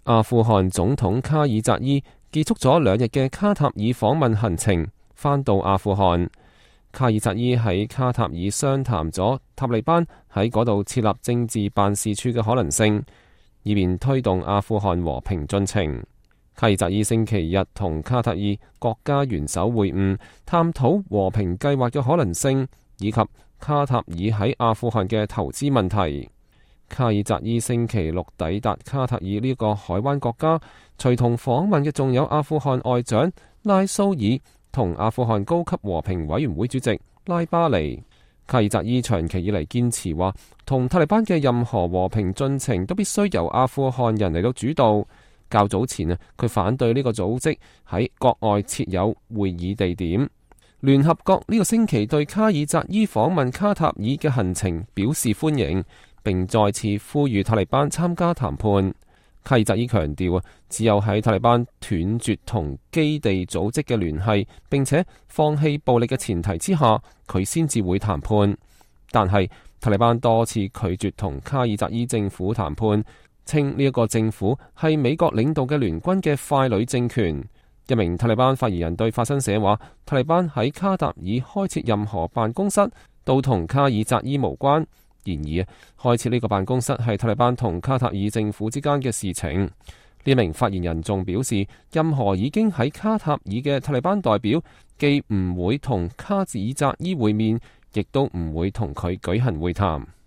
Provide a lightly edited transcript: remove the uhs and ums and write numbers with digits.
阿富汗總統卡爾扎伊結束咗2日嘅卡塔爾訪問行程，返到阿富汗。卡爾扎伊喺卡塔爾商談咗塔利班喺嗰度設立政治辦事處嘅可能性，以便推動阿富汗和平進程。卡爾扎伊星期日同卡塔爾國家元首會晤，探討和平計劃嘅可能性，以及卡塔爾喺阿富汗嘅投資問題。卡爾扎伊星期六抵達卡塔爾呢個海灣國家，隨同訪問嘅仲有阿富汗外長拉蘇爾同阿富汗高級和平委員會主席拉巴尼。卡爾扎伊長期以嚟堅持話，同塔利班嘅任何和平進程都必須由阿富汗人嚟到主導。較早前啊，佢反對呢個組織喺國外設有會議地點。聯合國呢個星期對卡爾扎伊訪問卡塔爾嘅行程表示歡迎，並再次呼籲塔利班參加談判。卡爾扎伊強調啊，只有喺塔利班斷絕同基地組織嘅聯繫，並且放棄暴力嘅前提之下，佢先至會談判。但係塔利班多次拒絕同卡爾扎伊政府談判，稱呢一個政府係美國領導嘅聯軍嘅傀儡政權。一名塔利班發言人對法新社話，塔利班喺卡塔爾開設任何辦公室都同卡爾扎伊無關。然而，開設呢個辦公室係塔利班同卡塔爾政府之間嘅事情。呢名發言人仲表示，任何已經喺卡塔爾嘅塔利班代表，既唔會同卡爾扎伊會面，亦都唔會同佢舉行會談。